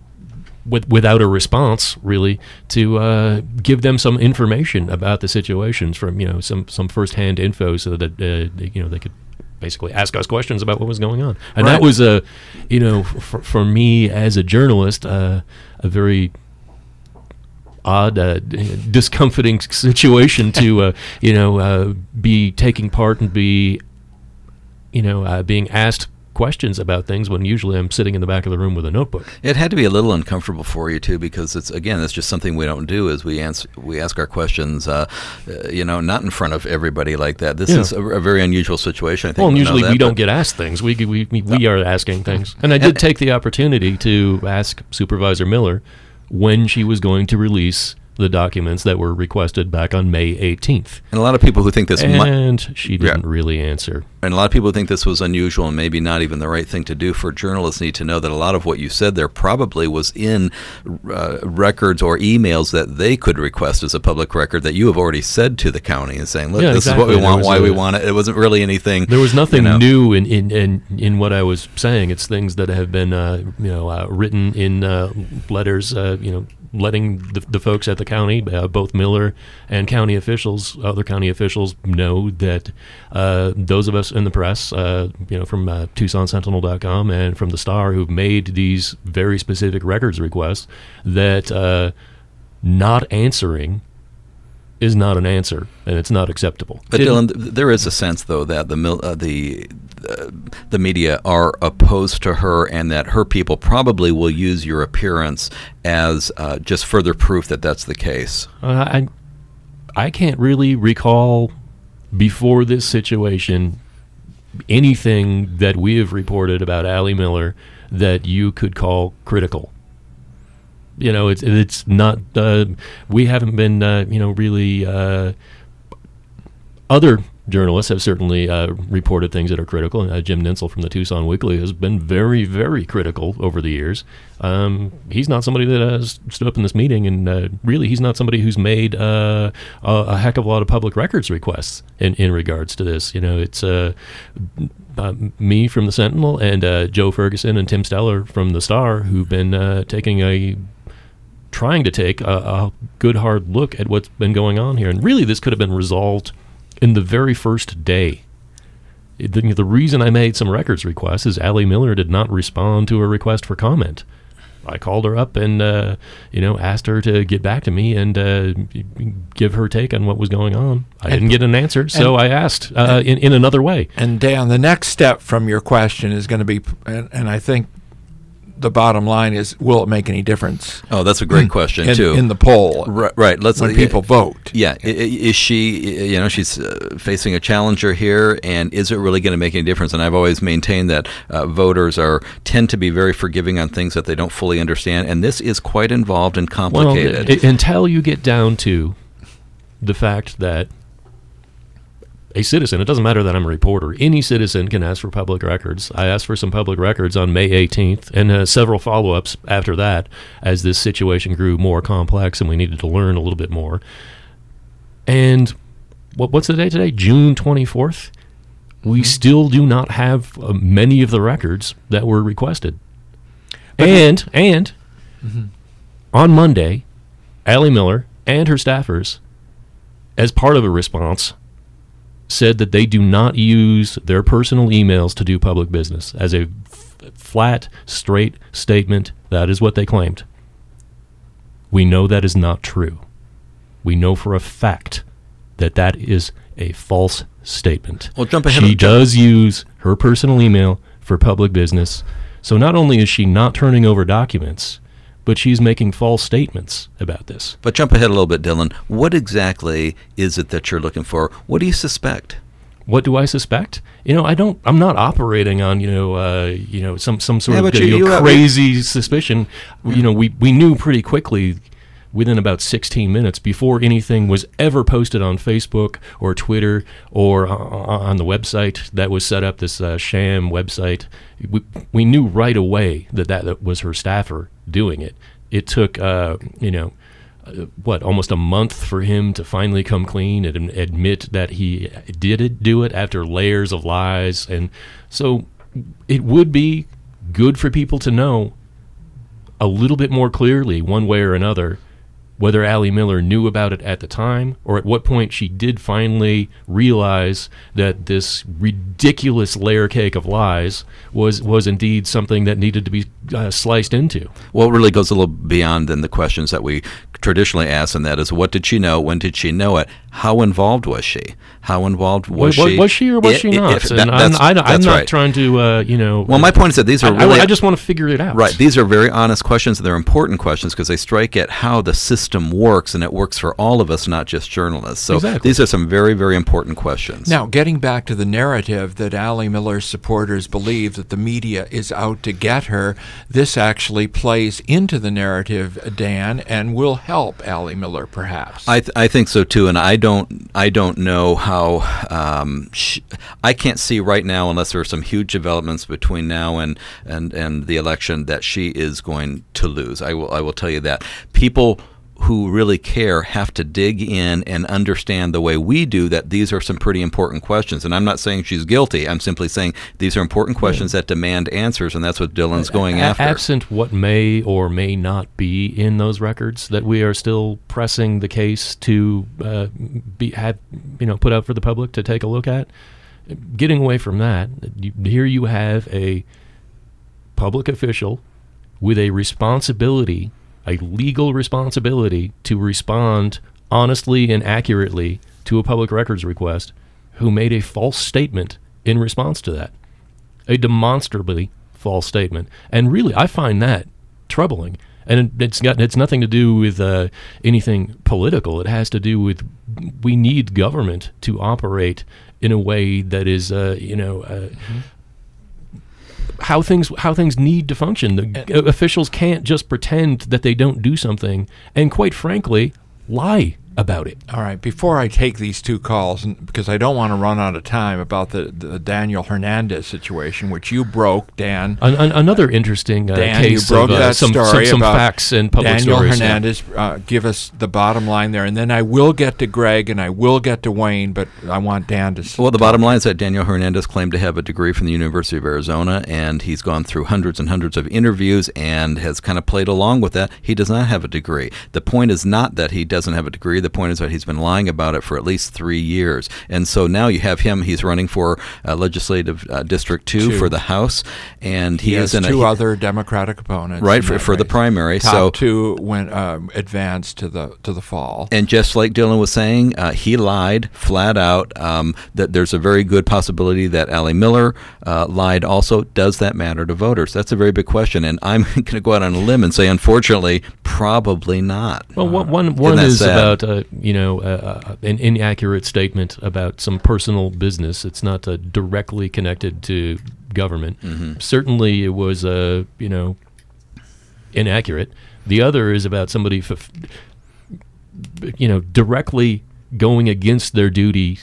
with, without a response, really, to uh, give them some information about the situations from, you know, some some firsthand info, so that uh, they, you know they could basically ask us questions about what was going on. And Right. that was a, you know, for, for me as a journalist, uh, a very odd, uh, discomforting situation to, uh, you know, uh, be taking part and be, you know, uh, being asked questions about things when usually I'm sitting in the back of the room with a notebook. It had to be a little uncomfortable for you too, because it's again, it's just something we don't do. Is we answer, we ask our questions, uh, uh, you know, not in front of everybody like that. This Yeah. is a, a very unusual situation. I think. Well, and you know usually that, we don't but- get asked things. We we we, we are asking things. And I did take the opportunity to ask Supervisor Miller when she was going to release the documents that were requested back on May eighteenth. And a lot of people who think this might, And she Yeah. didn't really answer. and a lot of people think this was unusual and maybe not even the right thing to do. For journalists need to know that a lot of what you said there probably was in uh, records or emails that they could request as a public record that you have already said to the county and saying, look, Yeah, this exactly. is what we There want, was why a- we want it. It wasn't really anything. There was nothing you know. new in, in, in, in what I was saying. It's things that have been, uh, you know, uh, written in uh, letters, uh, you know, letting the, the folks at the county, uh, both Miller and county officials, other county officials, know that uh, those of us in the press, uh, you know, from uh, Tucson Sentinel dot com and from the Star, who've made these very specific records requests, that uh, not answering is not an answer, and it's not acceptable. But Dylan, th- there is a sense, though, that the mil- uh, the uh, the media are opposed to her, and that her people probably will use your appearance as uh, just further proof that that's the case. Uh, I I can't really recall before this situation anything that we have reported about Allie Miller that you could call critical. You know, it's it's not. Uh, we haven't been, uh, you know, really. Uh, other journalists have certainly uh, reported things that are critical. Uh, Jim Nintzel from the Tucson Weekly has been very, very critical over the years. Um, he's not somebody that has stood up in this meeting, and uh, really, he's not somebody who's made uh, a, a heck of a lot of public records requests in, in regards to this. You know, it's. Uh, Uh, me from the Sentinel and uh, Joe Ferguson and Tim Steller from the Star, who've been uh, taking a trying to take a, a good hard look at what's been going on here. And really, this could have been resolved in the very first day. It, the, the reason I made some records requests is Allie Miller did not respond to a request for comment. I called her up and, uh, you know, asked her to get back to me and uh, give her take on what was going on. I and, didn't get an answer, so I asked uh, and, in, in another way. And, Dan, the next step from your question is going to be, and, and I think the bottom line is, will it make any difference? Oh, that's a great question, in, too. In the poll. Right. right. Let's, when uh, people vote. Yeah. Is she, you know, she's uh, facing a challenger here, and is it really going to make any difference? And I've always maintained that uh, voters are tend to be very forgiving on things that they don't fully understand, and this is quite involved and complicated. Well, it, until you get down to the fact that a citizen, it doesn't matter that I'm a reporter, any citizen can ask for public records. I asked for some public records on May eighteenth and uh, several follow-ups after that as this situation grew more complex and we needed to learn a little bit more. And what, what's the date today? June twenty-fourth? We mm-hmm. still do not have uh, many of the records that were requested. But and and mm-hmm. on Monday, Allie Miller and her staffers, as part of a response, said that they do not use their personal emails to do public business. As a f- flat, straight statement, that is what they claimed. We know that is not true. We know for a fact that that is a false statement. Well, jump ahead. She does use her personal email for public business. So not only is she not turning over documents, but she's making false statements about this. But jump ahead a little bit, Dylan. What exactly is it that you're looking for? What do you suspect? What do I suspect? You know, I don't. I'm not operating on you know, uh, you know, some some sort yeah, of you, you know, you crazy have, suspicion. Yeah. You know, we we knew pretty quickly, within about sixteen minutes, before anything was ever posted on Facebook or Twitter or uh, on the website that was set up, this uh, sham website. We we knew right away that that was her staffer doing it. It took, uh, you know, uh, what, almost a month for him to finally come clean and admit that he did it, do it after layers of lies. And so it would be good for people to know a little bit more clearly, one way or another, whether Allie Miller knew about it at the time or at what point she did finally realize that this ridiculous layer cake of lies was was indeed something that needed to be uh, sliced into. Well, it really goes a little beyond than the questions that we traditionally ask, and that is, what did she know? When did she know it? How involved was she? How involved was well, she? Was she or was it, she not? If, and that, I'm, that's, I, I'm that's not right. trying to, uh, you know... Well, my point is that these are I, really... I, I just want to figure it out. Right. These are very honest questions, and they're important questions because they strike at how the system works, and it works for all of us, not just journalists. So exactly. These are some very, very important questions. Now, getting back to the narrative that Allie Miller's supporters believe that the media is out to get her, this actually plays into the narrative, Dan, and will help Allie Miller, perhaps. I th- I think so too, and I don't I don't know how um, sh- I can't see right now, unless there are some huge developments between now and, and, and the election, that she is going to lose. I will I will tell you that people who really care have to dig in and understand the way we do that these are some pretty important questions. And I'm not saying she's guilty. I'm simply saying these are important questions yeah. that demand answers, and that's what Dylan's going a- after. Absent what may or may not be in those records, that we are still pressing the case to uh, be have, you know, put out for the public to take a look at. Getting away from that, you, here you have a public official with a responsibility, a legal responsibility to respond honestly and accurately to a public records request, who made a false statement in response to that, a demonstrably false statement. And really, I find that troubling. And it's got it's nothing to do with uh, anything political. It has to do with we need government to operate in a way that is, uh, you know, uh, mm-hmm. how things how things need to function. The uh, officials can't just pretend that they don't do something and, quite frankly, lie about it. All right. Before I take these two calls, and because I don't want to run out of time, about the, the Daniel Hernandez situation, which you broke, Dan. An, an, another interesting uh, Dan, case you broke of uh, that some, story some, some about facts and public Daniel stories. Hernandez. Uh, give us the bottom line there, and then I will get to Greg and I will get to Wayne, but I want Dan to. Well, the bottom line is that Daniel Hernandez claimed to have a degree from the University of Arizona, and he's gone through hundreds and hundreds of interviews and has kind of played along with that. He does not have a degree. The point is not that he doesn't have a degree. The point is that he's been lying about it for at least three years. And so now you have him. He's running for uh, Legislative uh, District two, two for the House, and he, he is has in two a, other Democratic opponents. Right, for, for the primary. Top so two went um, advanced to the to the fall. And just like Dylan was saying, uh, he lied flat out. Um, that there's a very good possibility that Allie Miller uh, lied also. Does that matter to voters? That's a very big question, and I'm going to go out on a limb and say, unfortunately, probably not. Well, one, one, one is sad? about, uh, you know, uh, an inaccurate statement about some personal business. It's not uh, directly connected to government. Mm-hmm. Certainly it was, uh, you know, inaccurate. The other is about somebody, f- you know, directly going against their duty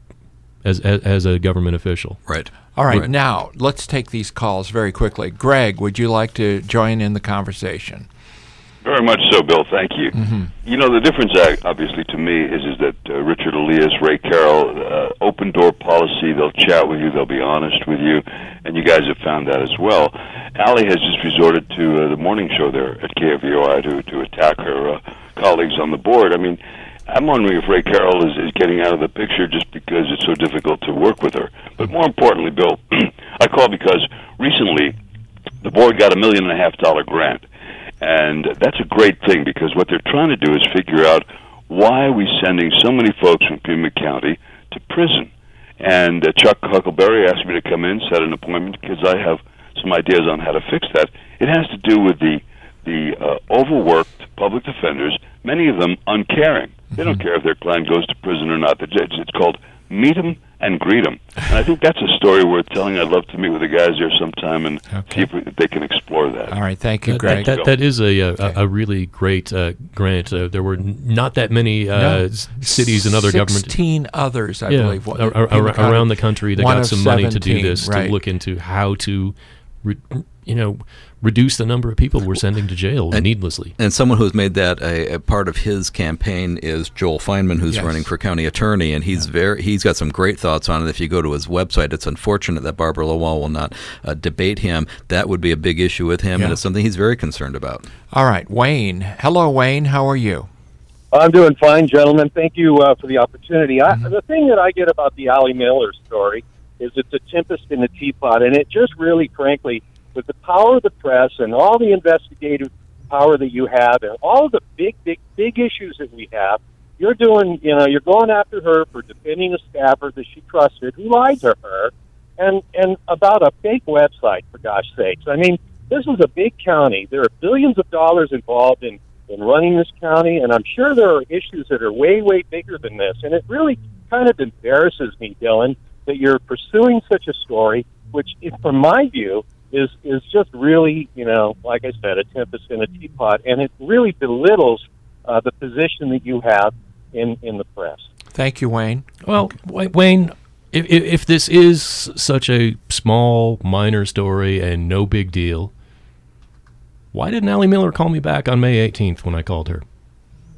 as, as, as a government official. Right. All right, right. Now let's take these calls very quickly. Greg, would you like to join in the conversation? Very much so, Bill. Thank you. Mm-hmm. You know, the difference, obviously, to me is is that uh, Richard Elias, Ray Carroll, uh, open door policy. They'll chat with you. They'll be honest with you, and you guys have found that as well. Allie has just resorted to uh, the morning show there at K F V O I to to attack her uh, colleagues on the board. I mean, I'm wondering if Ray Carroll is, is getting out of the picture just because it's so difficult to work with her. But more importantly, Bill, I call because recently the board got a million and a half dollar grant. And that's a great thing because what they're trying to do is figure out why are we sending so many folks from Pima County to prison. And uh, Chuck Huckleberry asked me to come in, set an appointment, because I have some ideas on how to fix that. It has to do with the the uh, overworked public defenders, many of them uncaring. They don't care if their client goes to prison or not. It's called meet 'em and greet 'em. And I think that's a story worth telling. I'd love to meet with the guys there sometime and okay. see if, we, if they can explore that. All right, thank you, that, Greg. That, that, that is a, a, a really great uh, grant. Uh, there were not that many uh, no. cities and other government. sixteen others, I yeah, believe. Ar- ar- around the country that got some money to do this, right. to look into how to, re- you know, reduce the number of people we're sending to jail and, needlessly. And someone who's made that a, a part of his campaign is Joel Feinman, who's yes. running for county attorney, and he's yeah. very he's got some great thoughts on it. If you go to his website, it's unfortunate that Barbara Lawal will not uh, debate him. That would be a big issue with him, yeah. and it's something he's very concerned about. All right, Wayne. Hello, Wayne. How are you? I'm doing fine, gentlemen. Thank you uh, for the opportunity. Mm-hmm. I, the thing that I get about the Allie Miller story is it's a tempest in a teapot, and it just really, frankly, with the power of the press and all the investigative power that you have and all the big, big, big issues that we have, you're doing, you know, you're going after her for defending a staffer that she trusted who lied to her and, and about a fake website, for gosh sakes. I mean, this is a big county. There are billions of dollars involved in, in running this county, and I'm sure there are issues that are way, way bigger than this. And it really kind of embarrasses me, Dylan, that you're pursuing such a story, which, from my view, is is just really, you know, like I said, a tempest in a teapot, and it really belittles uh, the position that you have in, in the press. Thank you, Wayne. Well, Wayne, if, if this is such a small, minor story and no big deal, why didn't Allie Miller call me back on May eighteenth when I called her?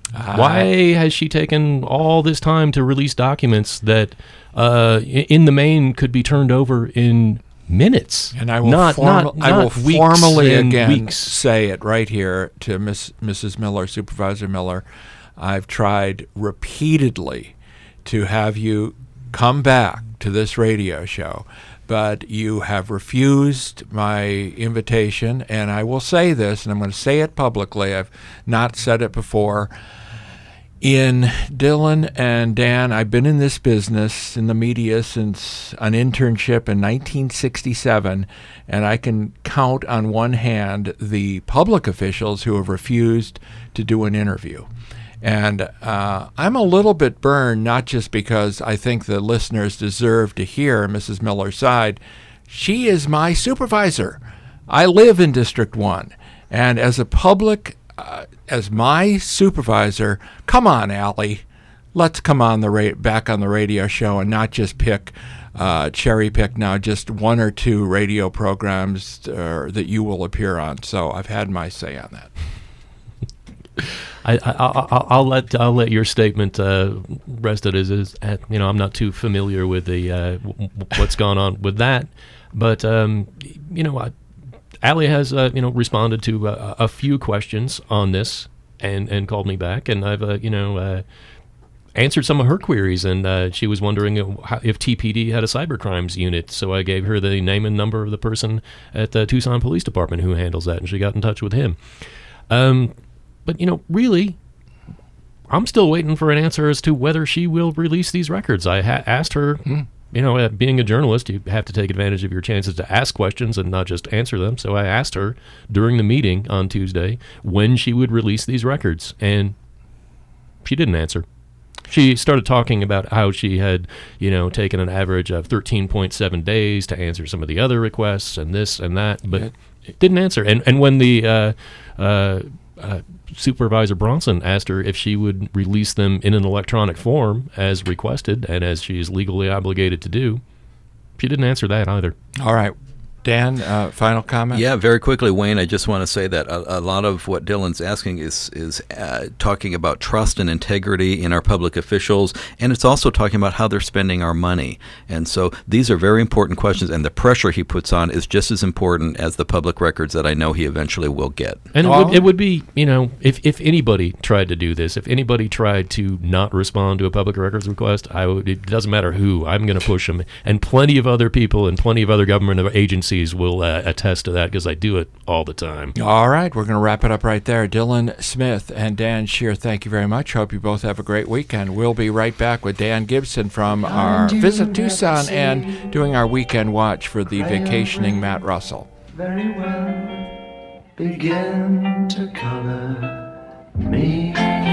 Uh, Why has she taken all this time to release documents that, uh, in the main, could be turned over in minutes? And I will, not, form- not, I will not weeks formally and again weeks. say it right here to Miss Missus Miller, Supervisor Miller. I've tried repeatedly to have you come back to this radio show, but you have refused my invitation, and I will say this, and I'm going to say it publicly. I've not said it before. In Dylan and Dan, I've been in this business in the media since an internship in nineteen sixty-seven, and I can count on one hand the public officials who have refused to do an interview. And uh, I'm a little bit burned, not just because I think the listeners deserve to hear Missus Miller's side. She is my supervisor. I live in District one. And as a public, uh, as my supervisor, come on, Allie, let's come on the ra- back on the radio show and not just pick, uh, cherry pick now just one or two radio programs uh, that you will appear on. So I've had my say on that. I, I, I, I'll let I'll let your statement uh, rest. It is, is you know I'm not too familiar with the uh, w- what's gone on with that, but um, you know I, Allie has uh, you know responded to uh, a few questions on this and, and called me back, and I've uh, you know uh, answered some of her queries, and uh, she was wondering if T P D had a cybercrimes unit, so I gave her the name and number of the person at the Tucson Police Department who handles that, and she got in touch with him. Um, But, you know, really, I'm still waiting for an answer as to whether she will release these records. I ha- asked her, mm. you know, uh, being a journalist, you have to take advantage of your chances to ask questions and not just answer them. So I asked her during the meeting on Tuesday when she would release these records, and she didn't answer. She started talking about how she had, you know, taken an average of thirteen point seven days to answer some of the other requests and this and that, but yeah. it didn't answer. And, and when the... Uh, uh, uh, Supervisor Bronson asked her if she would release them in an electronic form as requested and as she is legally obligated to do. She didn't answer that either. All right. Dan, uh, final comment? Yeah, very quickly, Wayne, I just want to say that a, a lot of what Dylan's asking is is uh, talking about trust and integrity in our public officials, and it's also talking about how they're spending our money. And so these are very important questions, and the pressure he puts on is just as important as the public records that I know he eventually will get. And it would, it would be, you know, if, if anybody tried to do this, if anybody tried to not respond to a public records request, I would, it doesn't matter who, I'm going to push them. And plenty of other people and plenty of other government agencies will uh, attest to that because I do it all the time. All right, we're going to wrap it up right there. Dylan Smith and Dan Shear, thank you very much. Hope you both have a great weekend. We'll be right back with Dan Gibson from our Visit Tucson and doing our weekend watch for the vacationing Matt Russell. Very well, begin to color me.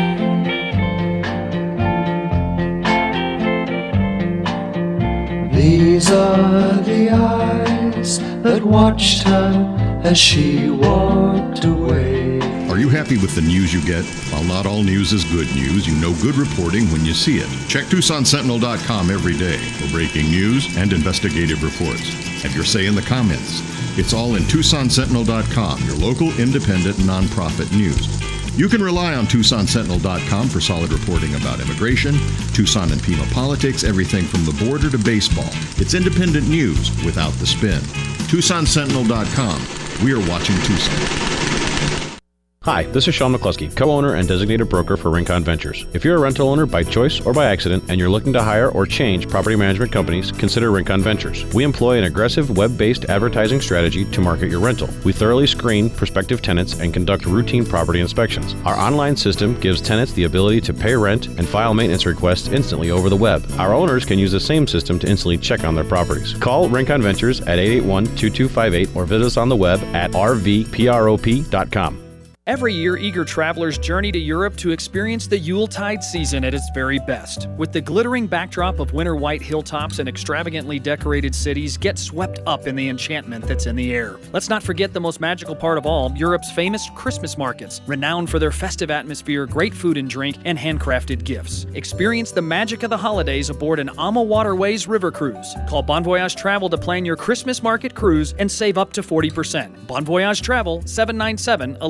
These are the eyes that watched her as she walked away. Are you happy with the news you get? While not all news is good news, you know good reporting when you see it. Check Tucson Sentinel dot com every day for breaking news and investigative reports. Have your say in the comments. It's all in Tucson Sentinel dot com, your local independent nonprofit news. You can rely on Tucson Sentinel dot com for solid reporting about immigration, Tucson and Pima politics, everything from the border to baseball. It's independent news without the spin. Tucson Sentinel dot com. We are watching Tucson. Hi, this is Sean McCluskey, co-owner and designated broker for Rincon Ventures. If you're a rental owner by choice or by accident and you're looking to hire or change property management companies, consider Rincon Ventures. We employ an aggressive web-based advertising strategy to market your rental. We thoroughly screen prospective tenants and conduct routine property inspections. Our online system gives tenants the ability to pay rent and file maintenance requests instantly over the web. Our owners can use the same system to instantly check on their properties. Call Rincon Ventures at eight eight one, two two five eight or visit us on the web at r v prop dot com. Every year, eager travelers journey to Europe to experience the Yuletide season at its very best. With the glittering backdrop of winter white hilltops and extravagantly decorated cities, get swept up in the enchantment that's in the air. Let's not forget the most magical part of all, Europe's famous Christmas markets, renowned for their festive atmosphere, great food and drink, and handcrafted gifts. Experience the magic of the holidays aboard an Ama Waterways river cruise. Call Bon Voyage Travel to plan your Christmas market cruise and save up to forty percent. Bon Voyage Travel, seven nine seven, one one one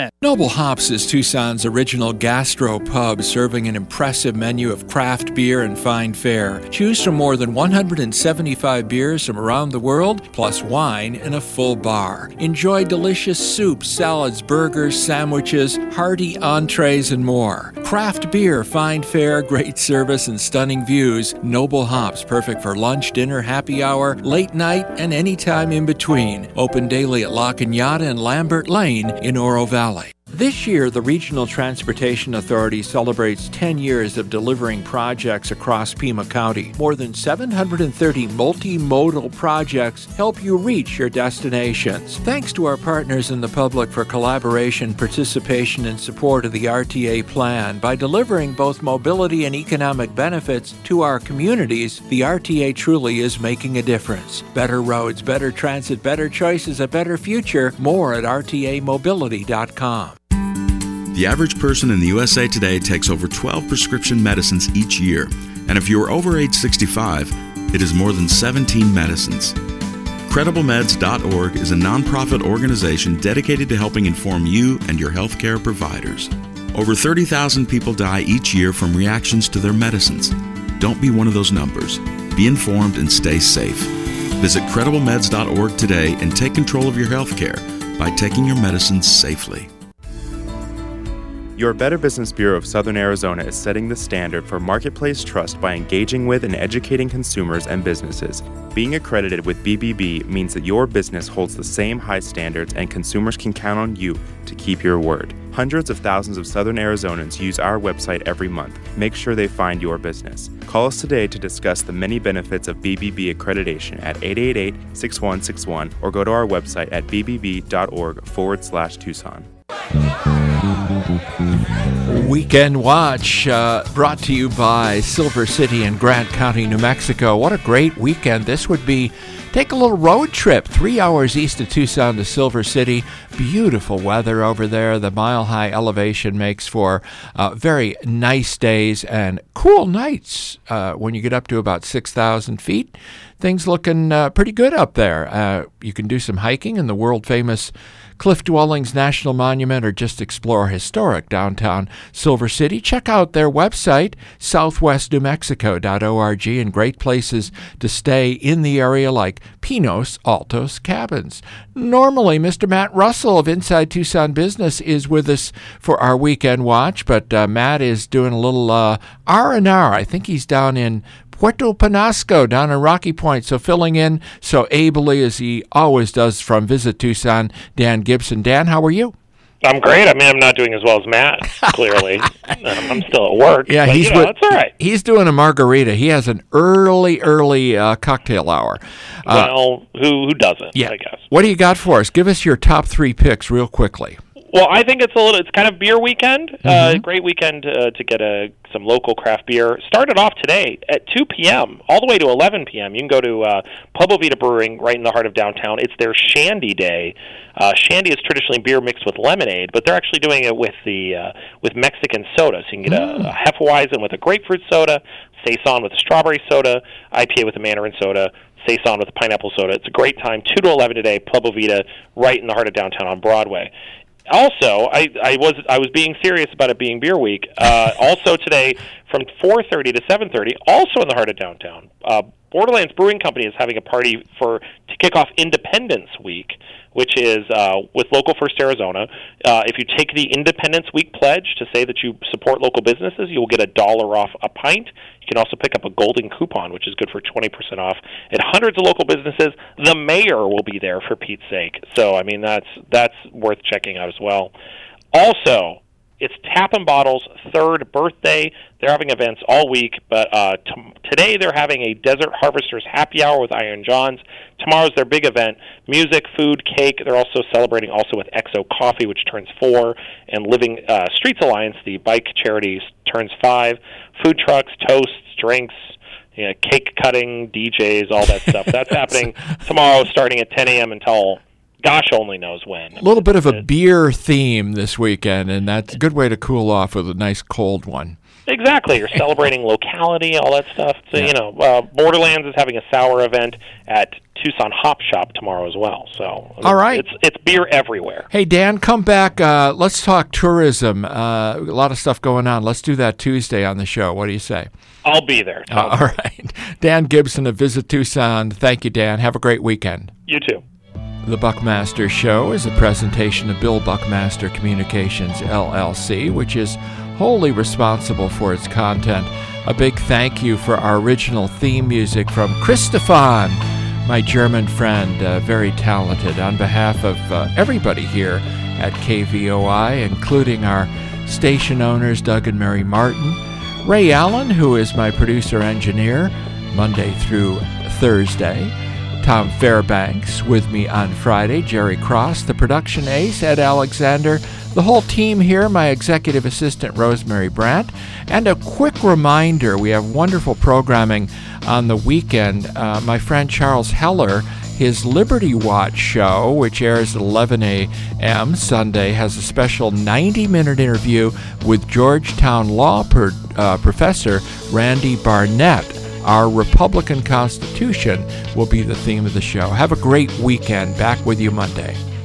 percent. Noble Hops is Tucson's original gastro pub, serving an impressive menu of craft beer and fine fare. Choose from more than one hundred seventy-five beers from around the world, plus wine and a full bar. Enjoy delicious soups, salads, burgers, sandwiches, hearty entrees, and more. Craft beer, fine fare, great service, and stunning views. Noble Hops, perfect for lunch, dinner, happy hour, late night, and any time in between. Open daily at La Cañada and Lambert Lane in Oro Valley. This year, the Regional Transportation Authority celebrates ten years of delivering projects across Pima County. More than seven hundred thirty multimodal projects help you reach your destinations. Thanks to our partners in the public for collaboration, participation, and support of the R T A plan. By delivering both mobility and economic benefits to our communities, the R T A truly is making a difference. Better roads, better transit, better choices, a better future. More at R T A mobility dot com. The average person in the U S A today takes over twelve prescription medicines each year, and if you are over age sixty-five, it is more than seventeen medicines. Credible Meds dot org is a nonprofit organization dedicated to helping inform you and your healthcare providers. Over thirty thousand people die each year from reactions to their medicines. Don't be one of those numbers. Be informed and stay safe. Visit Credible Meds dot org today and take control of your healthcare by taking your medicines safely. Your Better Business Bureau of Southern Arizona is setting the standard for marketplace trust by engaging with and educating consumers and businesses. Being accredited with B B B means that your business holds the same high standards and consumers can count on you to keep your word. Hundreds of thousands of Southern Arizonans use our website every month. Make sure they find your business. Call us today to discuss the many benefits of B B B accreditation at eight eight eight, six one six one or go to our website at b b b dot org forward slash Tucson. Weekend Watch, uh, brought to you by Silver City and Grant County, New Mexico. What a great weekend this would be. Take a little road trip, three hours east of Tucson to Silver City. Beautiful weather over there. The mile-high elevation makes for uh, very nice days and cool nights uh, when you get up to about six thousand feet. Things looking uh, pretty good up there. Uh, you can do some hiking in the world-famous Cliff Dwellings National Monument or just explore historic downtown Silver City. Check out their website, southwest new mexico dot org, and great places to stay in the area like Pinos Altos Cabins. Normally, Mister Matt Russell of Inside Tucson Business is with us for our Weekend Watch, but uh, Matt is doing a little uh, R and R. I think he's down in Puerto Penasco down in Rocky Point, so filling in so ably as he always does from Visit Tucson, Dan Gibson. Dan, how are you? I'm great. I mean, I'm not doing as well as Matt, clearly. um, I'm still at work. Yeah, but, he's you know, with, it's all right. He's doing a margarita. He has an early, early uh, cocktail hour. Uh, Well, who who doesn't, yeah. I guess. What do you got for us? Give us your top three picks real quickly. Well, I think it's a little. It's kind of beer weekend. Mm-hmm. Uh, great weekend uh, to get a some local craft beer. Started off today at two p.m. all the way to eleven p.m. You can go to uh, Pueblo Vita Brewing right in the heart of downtown. It's their Shandy Day. Uh, Shandy is traditionally beer mixed with lemonade, but they're actually doing it with the uh, with Mexican soda. So you can get mm. a, a Hefeweizen with a grapefruit soda, Saison with a strawberry soda, I P A with a mandarin soda, Saison with a pineapple soda. It's a great time. two to eleven today, Pueblo Vita, right in the heart of downtown on Broadway. Also, I, I was I was being serious about it being beer week. Uh, also today, from four thirty to seven thirty, also in the heart of downtown, uh, Borderlands Brewing Company is having a party for to kick off Independence Week, which is uh, with Local First Arizona. Uh, if you take the Independence Week pledge to say that you support local businesses, you will get a dollar off a pint. You can also pick up a golden coupon, which is good for twenty percent off at hundreds of local businesses. The mayor will be there, for Pete's sake. So, I mean, that's that's worth checking out as well. Also, it's Tap and Bottle's third birthday. They're having events all week, but uh, t- today they're having a Desert Harvesters Happy Hour with Iron Johns. Tomorrow's their big event, music, food, cake. They're also celebrating also with X O Coffee, which turns four, and Living uh, Streets Alliance, the bike charity, turns five. Food trucks, toasts, drinks, you know, cake cutting, D Js, all that stuff. That's happening tomorrow starting at ten a.m. until gosh only knows when. A little bit of a beer theme this weekend, and that's a good way to cool off with a nice cold one. Exactly. You're celebrating locality, all that stuff. So, Yeah. you know, uh, Borderlands is having a sour event at Tucson Hop Shop tomorrow as well. So, I mean, All right. It's, it's beer everywhere. Hey, Dan, come back. Uh, let's talk tourism. Uh, a lot of stuff going on. Let's do that Tuesday on the show. What do you say? I'll be there. Uh, all right. Dan Gibson of Visit Tucson. Thank you, Dan. Have a great weekend. You too. The Buckmaster Show is a presentation of Bill Buckmaster Communications, L L C, which is wholly responsible for its content. A big thank you for our original theme music from Christophan, my German friend, uh, very talented. On behalf of uh, everybody here at K V O I, including our station owners, Doug and Mary Martin, Ray Allen, who is my producer-engineer, Monday through Thursday, Tom Fairbanks with me on Friday, Jerry Cross, the production ace, Ed Alexander, the whole team here, my executive assistant, Rosemary Brandt. And a quick reminder, we have wonderful programming on the weekend. Uh, my friend Charles Heller, his Liberty Watch show, which airs at eleven a.m. Sunday, has a special ninety-minute interview with Georgetown Law per, uh, professor Randy Barnett. Our Republican Constitution will be the theme of the show. Have a great weekend. Back with you Monday.